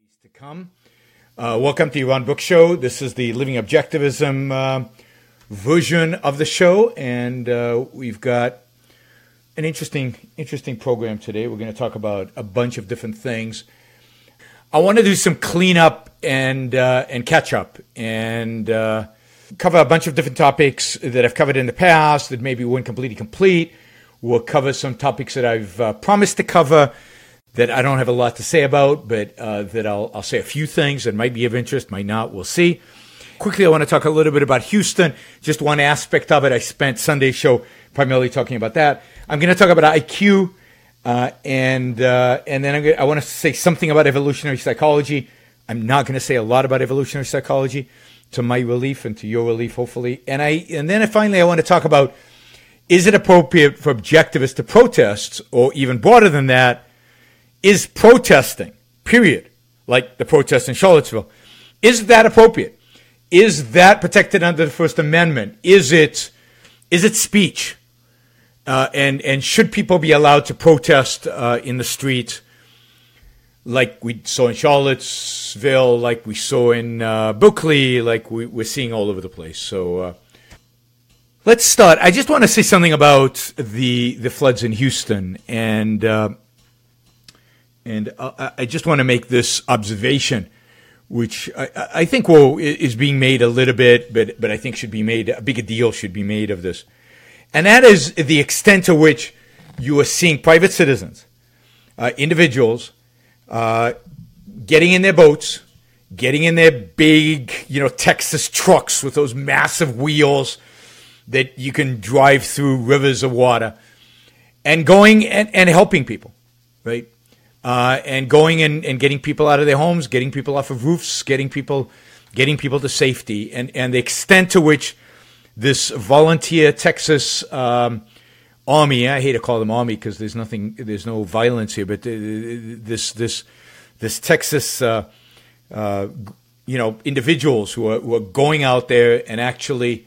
To come. Welcome to the Ron Brook Show. This is the Living Objectivism version of the show, and we've got an interesting program today. We're going to talk about a bunch of different things. I want to do some cleanup and catch up, and cover a bunch of different topics that I've covered in the past that maybe weren't completely complete. We'll cover some topics that I've promised to cover that I don't have a lot to say about, but that I'll say a few things that might be of interest, might not, we'll see. Quickly, I want to talk a little bit about Houston, just one aspect of it. I spent Sunday's show primarily talking about that. I'm going to talk about IQ, and then I want to say something about evolutionary psychology. I'm not going to say a lot about evolutionary psychology, to my relief and to your relief, hopefully. And then finally, I want to talk about, is it appropriate for objectivists to protest, or even broader than that, is protesting, period, like the protest in Charlottesville, is that appropriate? Is that protected under the First Amendment? Is it speech? And should people be allowed to protest in the street like we saw in Charlottesville, like we saw in Berkeley, like we're seeing all over the place? So let's start. I just want to say something about the floods in Houston, and I just want to make this observation, which I think is being made a little bit, but I think should be made, a bigger deal should be made of this. And that is the extent to which you are seeing private citizens, individuals, getting in their boats, getting in their big, Texas trucks with those massive wheels that you can drive through rivers of water, and going and helping people, right? And going and getting people out of their homes, getting people off of roofs, getting people to safety, and the extent to which this volunteer Texas army, I hate to call them army because there's no violence here, but this Texas individuals who are going out there and actually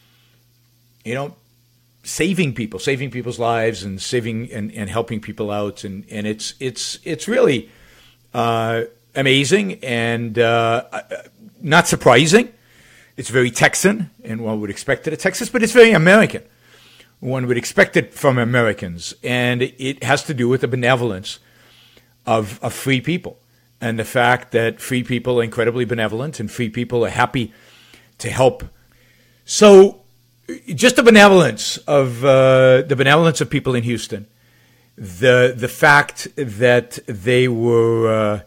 saving people's lives, and saving and helping people out, and it's really amazing and not surprising. It's very Texan, and one would expect it at Texas, but it's very American. One would expect it from Americans, and it has to do with the benevolence of free people, and the fact that free people are incredibly benevolent, and free people are happy to help. So, just the benevolence of people in Houston, the fact that they were,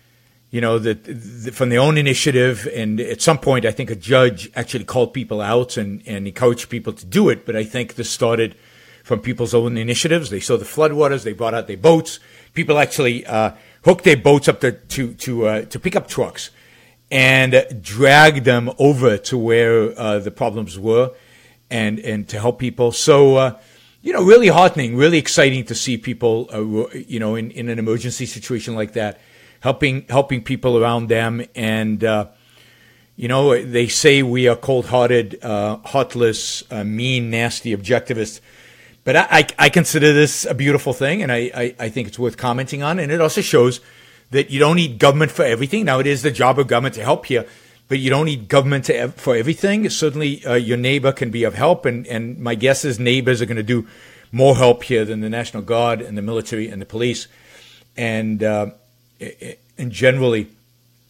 from their own initiative, and at some point I think a judge actually called people out and encouraged people to do it. But I think this started from people's own initiatives. They saw the floodwaters, they brought out their boats. People actually hooked their boats up to pickup trucks and dragged them over to where the problems were. And to help people. So, really heartening, really exciting to see people, in an emergency situation like that, helping people around them. And, they say we are cold-hearted, heartless, mean, nasty objectivists. But I consider this a beautiful thing, and I think it's worth commenting on. And it also shows that you don't need government for everything. Now, it is the job of government to help here, but you don't need government for everything. Certainly, your neighbor can be of help, and my guess is neighbors are going to do more help here than the National Guard and the military and the police. And generally,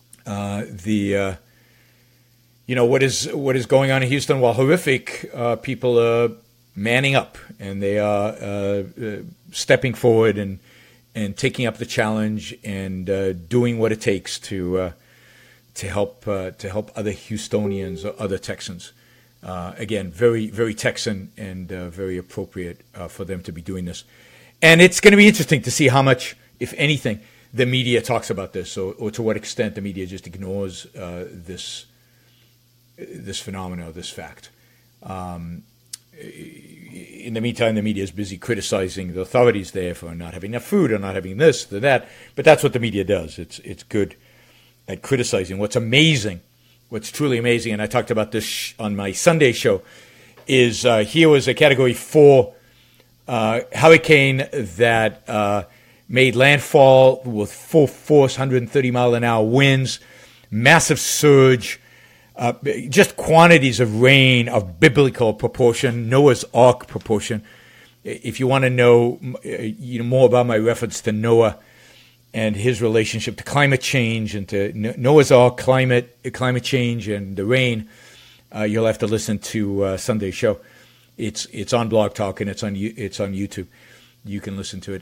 what is going on in Houston, while horrific, people are manning up, and they are stepping forward and taking up the challenge and doing what it takes to help other Houstonians or other Texans. Again, very, very Texan, and very appropriate for them to be doing this. And it's going to be interesting to see how much, if anything, the media talks about this, or to what extent the media just ignores this phenomenon, this fact. In the meantime, the media is busy criticizing the authorities there for not having enough food, or not having this, or that. But that's what the media does. It's good at criticizing. What's truly amazing, and I talked about this on my Sunday show, is here was a Category 4 hurricane that made landfall with full force, 130 mile an hour winds, massive surge, just quantities of rain of biblical proportion, Noah's Ark proportion. If you want to know more about my reference to Noah and his relationship to climate change and to Noah's Ark, climate change, and the rain, you'll have to listen to Sunday's show. It's on Blog Talk and it's on YouTube. You can listen to it.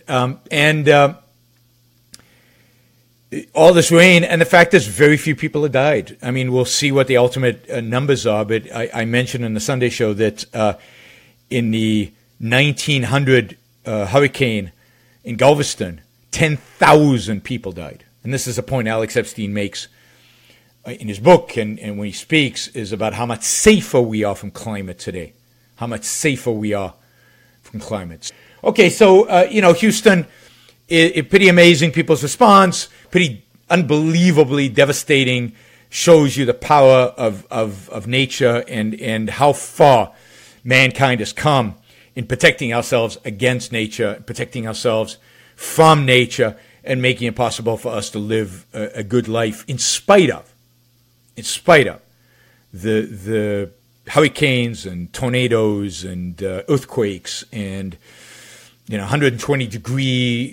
All this rain, and the fact is very few people have died. I mean, we'll see what the ultimate numbers are, but I mentioned in the Sunday show that in the 1900 hurricane in Galveston, 10,000 people died. And this is a point Alex Epstein makes in his book and when he speaks, is about how much safer we are from climate today. How much safer we are from climate. Okay, so, Houston, pretty amazing people's response, pretty unbelievably devastating, shows you the power of nature and how far mankind has come in protecting ourselves against nature, protecting ourselves from nature, and making it possible for us to live a good life in spite of the hurricanes and tornadoes and earthquakes and 120 degree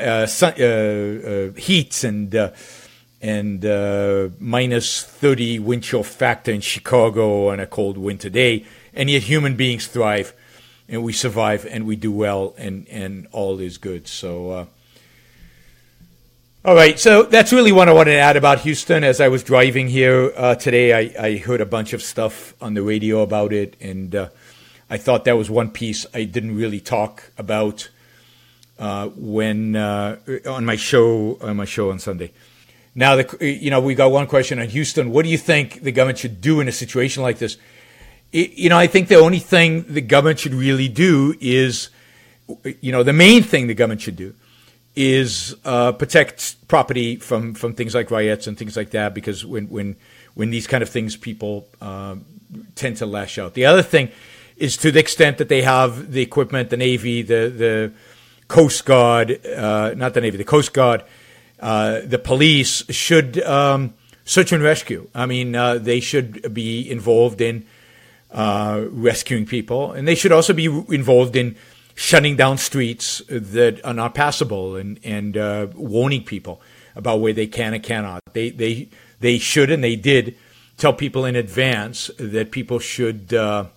heat and minus 30 wind chill factor in Chicago on a cold winter day, and yet human beings thrive and we survive and we do well and all is good. So all right, so that's really what I wanted to add about Houston. As I was driving here today, I heard a bunch of stuff on the radio about it, and I thought that was one piece I didn't really talk about when on my show on Sunday. Now, we got one question on Houston. What do you think the government should do in a situation like this? I think the only thing the government should really do is, the main thing the government should do is protect property from things like riots and things like that, because when these kind of things, people tend to lash out. The other thing is, to the extent that they have the equipment, the Navy, the Coast Guard, not the Navy, the Coast Guard, the police should search and rescue. I mean, they should be involved in rescuing people, and they should also be involved in shutting down streets that are not passable and warning people about where they can and cannot. They should, and they did, tell people in advance that people should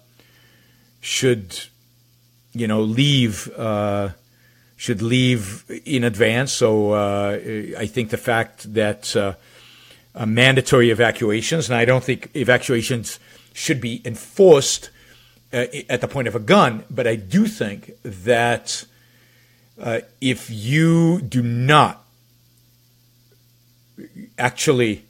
leave in advance. So I think the fact that mandatory evacuations, and I don't think evacuations should be enforced at the point of a gun, but I do think that if you do not actually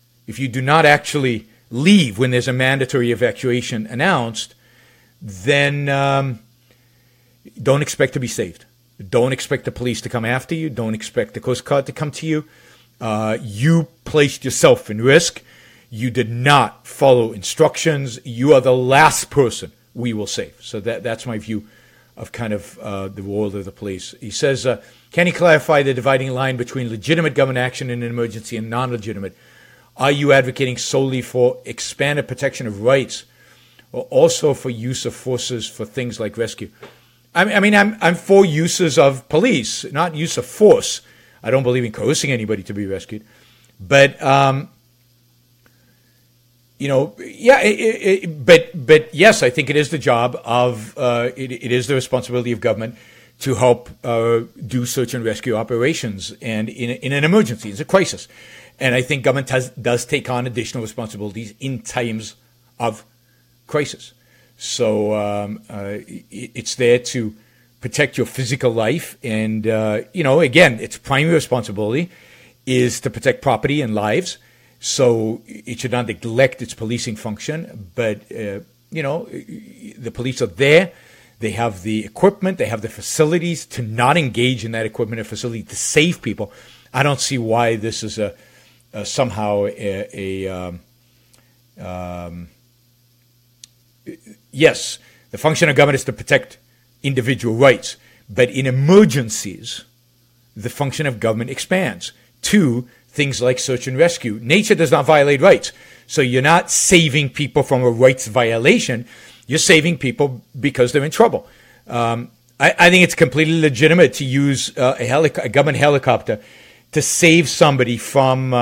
leave when there's a mandatory evacuation announced, then don't expect to be saved. Don't expect the police to come after you. Don't expect the Coast Guard to come to you. You placed yourself in risk. You did not follow instructions. You are the last person we will save. So that's my view of kind of the role of the police. He says, can you clarify the dividing line between legitimate government action in an emergency and non-legitimate? Are you advocating solely for expanded protection of rights, or also for use of forces for things like rescue? I'm for uses of police, not use of force. I don't believe in coercing anybody to be rescued. But, but yes, I think it is the job of, it is the responsibility of government to help do search and rescue operations and in an emergency, it's a crisis. And I think government does take on additional responsibilities in times of crisis. So it's there to protect your physical life. And, again, its primary responsibility is to protect property and lives. So it should not neglect its policing function. But, the police are there. They have the equipment. They have the facilities to not engage in that equipment and facility to save people. I don't see why this is somehow yes, the function of government is to protect individual rights, but in emergencies, the function of government expands to things like search and rescue. Nature does not violate rights. So you're not saving people from a rights violation. You're saving people because they're in trouble. I think it's completely legitimate to use a government helicopter to save somebody from,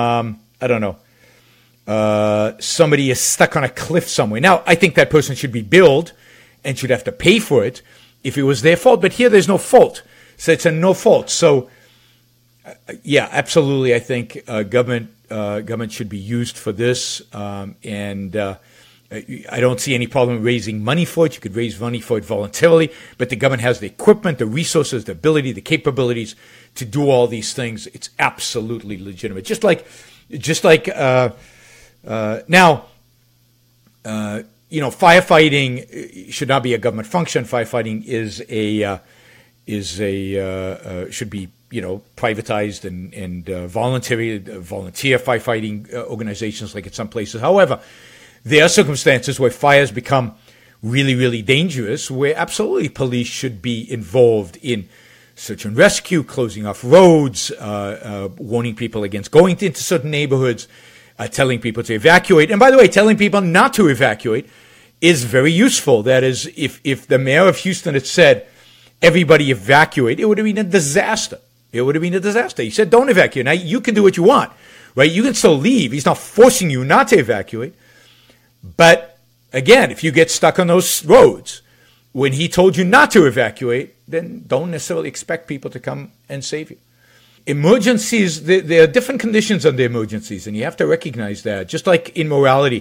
somebody is stuck on a cliff somewhere. Now, I think that person should be billed and should have to pay for it if it was their fault. But here there's no fault. So it's a no fault. So, yeah, absolutely. I think government should be used for this. I don't see any problem raising money for it. You could raise money for it voluntarily, but the government has the equipment, the resources, the ability, the capabilities to do all these things. It's absolutely legitimate. Just like now, firefighting should not be a government function. Firefighting should be privatized and volunteer firefighting organizations like in some places. However, there are circumstances where fires become really, really dangerous, where absolutely police should be involved in search and rescue, closing off roads, warning people against going into certain neighborhoods, telling people to evacuate. And by the way, telling people not to evacuate is very useful. That is, if the mayor of Houston had said, everybody evacuate, it would have been a disaster. It would have been a disaster. He said, don't evacuate. Now, you can do what you want, right? You can still leave. He's not forcing you not to evacuate. But again, if you get stuck on those roads, when he told you not to evacuate, then don't necessarily expect people to come and save you. Emergencies, there are different conditions under emergencies, and you have to recognize that. Just like in morality,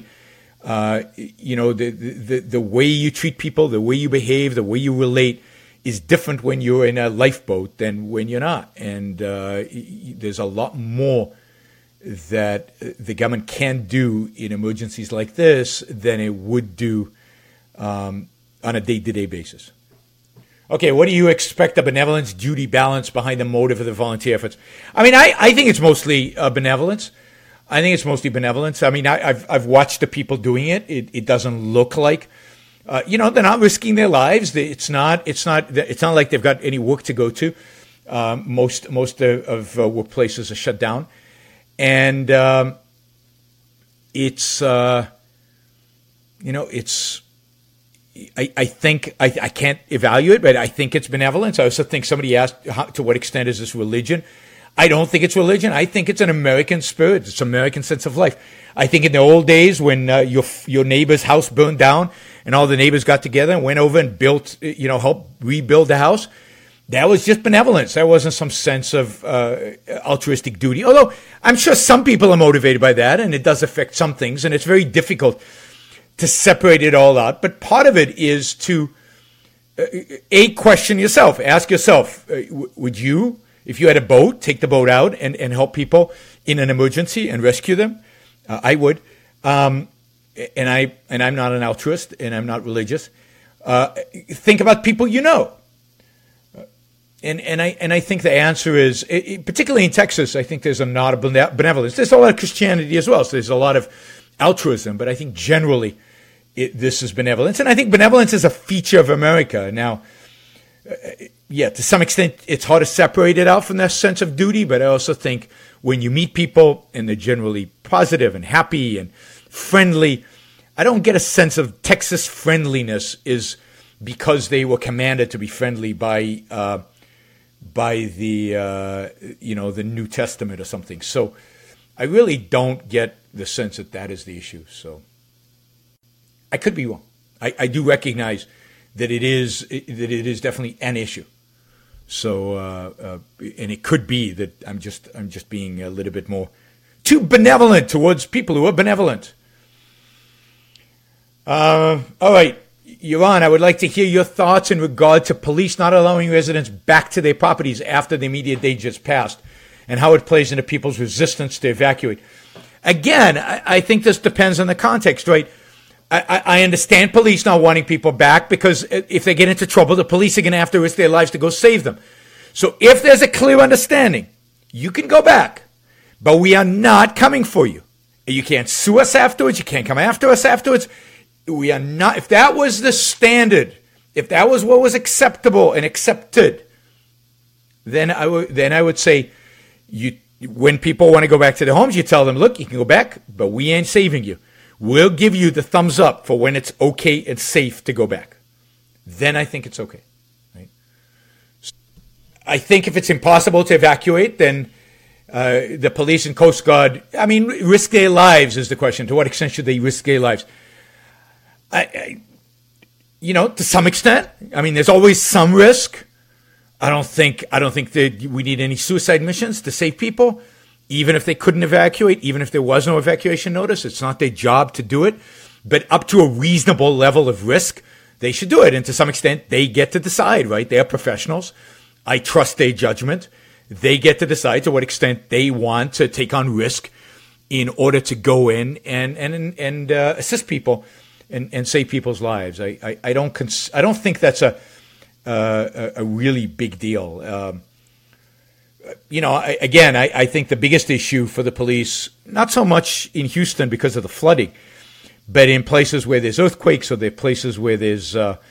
the way you treat people, the way you behave, the way you relate is different when you're in a lifeboat than when you're not. And there's a lot more that the government can do in emergencies like this than it would do on a day-to-day basis. Okay, what do you expect the benevolence duty balance behind the motive of the volunteer efforts? I mean, I think it's mostly benevolence. I think it's mostly benevolence. I mean, I've watched the people doing it. It doesn't look like, they're not risking their lives. It's not like they've got any work to go to. Most of workplaces are shut down. And I think I can't evaluate, but I think it's benevolence. I also think somebody asked, to what extent is this religion? I don't think it's religion. I think it's an American spirit. It's an American sense of life. I think in the old days when your neighbor's house burned down and all the neighbors got together and went over and built, helped rebuild the house, that was just benevolence. That wasn't some sense of altruistic duty. Although I'm sure some people are motivated by that, and it does affect some things, and it's very difficult to separate it all out. But part of it is to, question yourself. Ask yourself, would you, if you had a boat, take the boat out and help people in an emergency and rescue them? I would. And I'm not an altruist, and I'm not religious. Think about people you know. And I think the answer is, particularly in Texas, I think there's a lot of benevolence. There's a lot of Christianity as well, so there's a lot of altruism. But I think generally this is benevolence. And I think benevolence is a feature of America. Now, to some extent, it's hard to separate it out from that sense of duty. But I also think when you meet people and they're generally positive and happy and friendly, I don't get a sense of Texas friendliness is because they were commanded to be friendly by the New Testament or something. So I really don't get the sense that is the issue. So I could be wrong. I do recognize that it is definitely an issue. So and it could be that I'm just being a little bit more too benevolent towards people who are benevolent. All right. Yaron, I would like to hear your thoughts in regard to police not allowing residents back to their properties after the immediate danger has passed and how it plays into people's resistance to evacuate. Again, I think this depends on the context, right? I understand police not wanting people back because if they get into trouble, the police are going to have to risk their lives to go save them. So if there's a clear understanding, you can go back, but we are not coming for you. You can't sue us afterwards. You can't come after us afterwards. We are not, if that was the standard, if that was what was acceptable and accepted, then I would say, when people want to go back to their homes, you tell them, look, you can go back, but we ain't saving you. We'll give you the thumbs up for when it's okay and safe to go back. Then I think it's okay. Right? I think if it's impossible to evacuate, then the police and Coast Guard, risk their lives is the question. To what extent should they risk their lives? To some extent. There's always some risk. I don't think that we need any suicide missions to save people, even if they couldn't evacuate, even if there was no evacuation notice. It's not their job to do it. But up to a reasonable level of risk, they should do it. And to some extent, they get to decide, right? They are professionals. I trust their judgment. They get to decide to what extent they want to take on risk in order to go in and assist people and save people's lives. I don't think that's a really big deal. I think the biggest issue for the police, not so much in Houston because of the flooding, but in places where there's earthquakes or there are places where there's,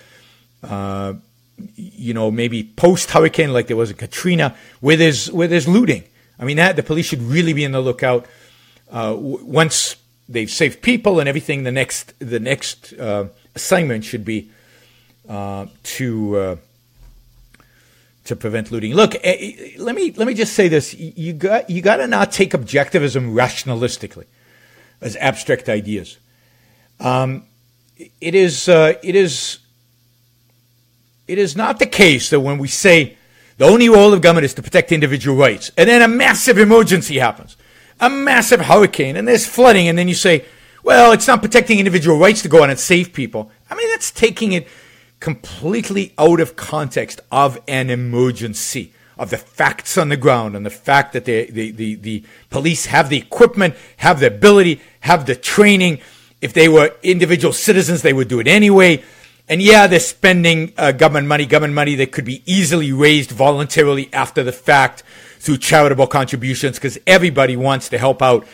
maybe post-hurricane like there was in Katrina, where there's looting. The police should really be on the lookout. Once they've saved people and everything, the next assignment should be to prevent looting. Look, let me just say this: you got to not take objectivism rationalistically as abstract ideas. It is not the case that when we say the only role of government is to protect individual rights, and then a massive emergency happens, a massive hurricane, and there's flooding, and then you say, well, it's not protecting individual rights to go out and save people. That's taking it completely out of context of an emergency, of the facts on the ground, and the fact that the police have the equipment, have the ability, have the training. If they were individual citizens, they would do it anyway. And yeah, they're spending government money that could be easily raised voluntarily after the fact through charitable contributions, because everybody wants to help out,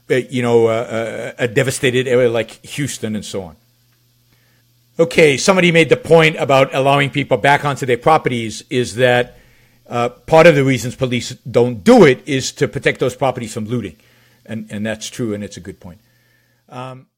a devastated area like Houston and so on. Okay, somebody made the point about allowing people back onto their properties is that part of the reasons police don't do it is to protect those properties from looting. And that's true, and it's a good point.